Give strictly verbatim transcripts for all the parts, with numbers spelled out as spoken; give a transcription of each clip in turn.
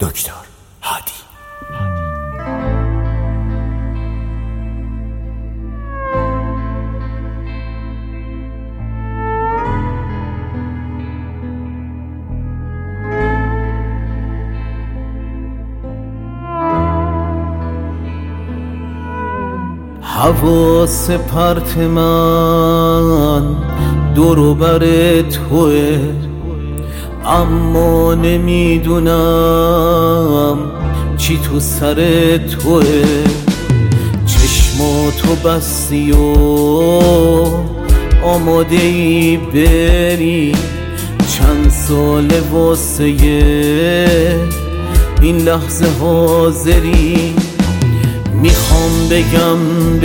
دکتر هادی. حواس پرت من دور بر توه، اما نمیدونم چی تو سر توه. چشماتو بستی و آماده ای بری، چند سال واسه این لحظه حاضری. میخوام بگم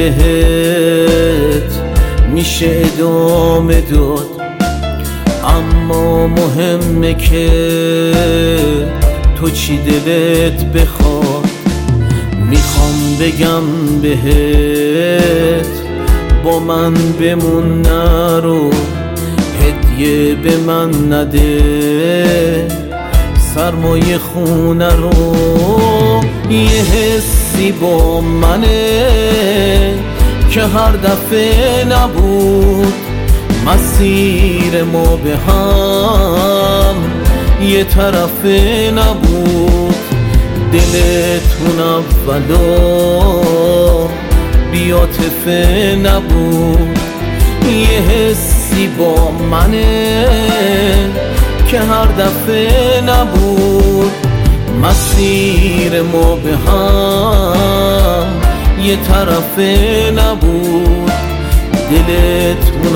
بهت میشه ادامه داد، اما مهمه که تو چی دلت بخواد. میخوام بگم بهت با من بمون، نرو هدیه به من نده سرمایه خونه رو. یه حسی با منه که هر دفعه نبود مسیر ما به هم یه طرفه نبود. دلتون اولا بیاتفه نبود. یه حسی با منه که هر دفعه نبود مسیر ما به هم یه طرفه نبود. دلتون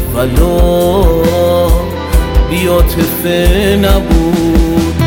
اولا بیاتفه نبود.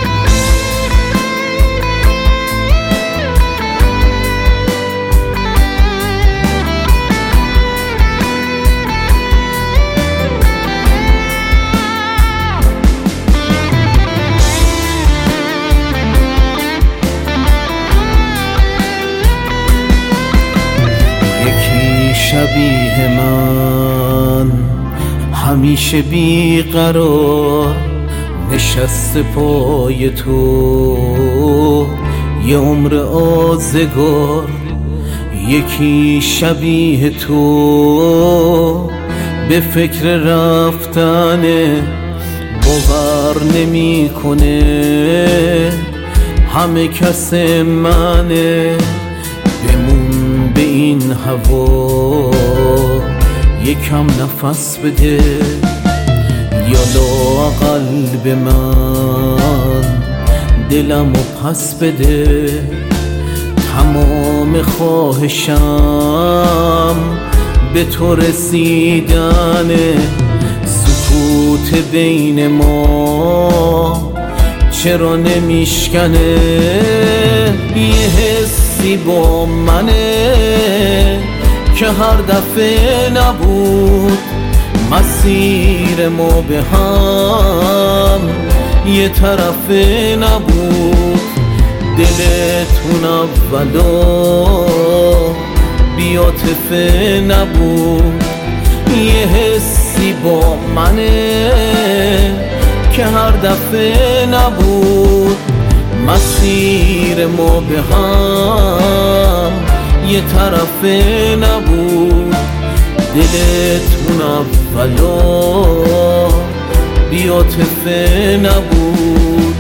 شبیه من همیشه بیقرار نشسته پای تو یه عمر آزگار. یکی شبیه تو به فکر رفتنه، باور نمی کنه همه کس منه. بمون به این هوا یکم نفس بده، یا لااقل به من دلمو پس بده. تمام خواهشم به تو رسیدنه، سکوت بین ما چرا نمیشکنه. یه حسی با منه که هر دفعه نبود مسیر ما به هم یه طرفه نبود. دلتون اولا بیاتفه نبود. یه حسی با منه که هر دفعه نبود مسیر ما به هم یه طرفه نبود. دلتون اولا بیاتفه نبود.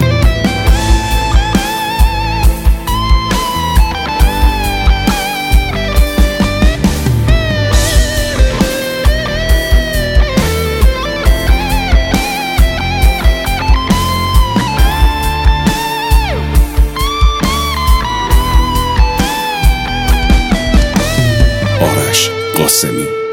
آرش قاسمی.